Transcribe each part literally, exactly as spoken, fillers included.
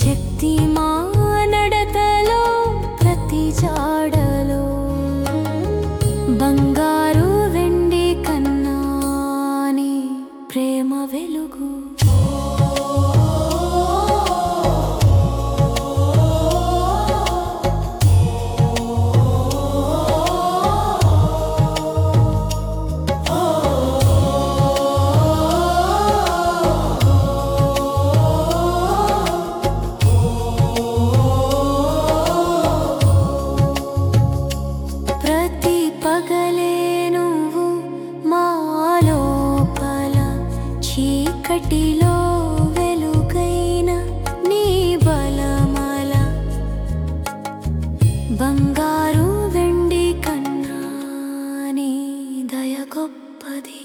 శక్తి మా నడతలో ప్రతి జాడలో బంగారు వెండి కన్నా నీ ప్రేమ వెలుగు. చీకటిలో వెలుగైన నీ బలమల బంగారు వెండి కన్నా నీ దయ గొప్పది.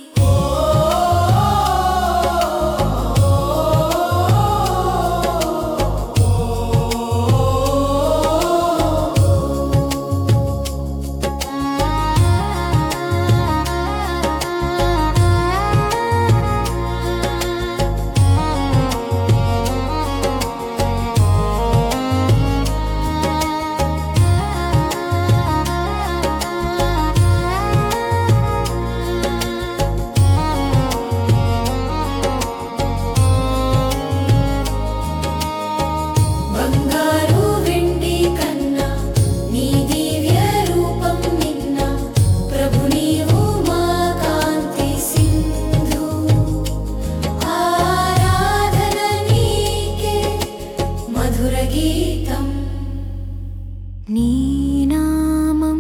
నీ నామం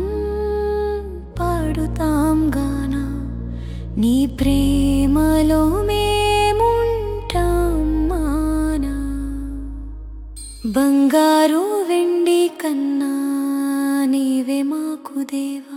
పాడుతాం గాన, నీ ప్రేమలో మేముంటాం మానా. బంగారు వెండి కన్నా నీవే మాకు దేవా.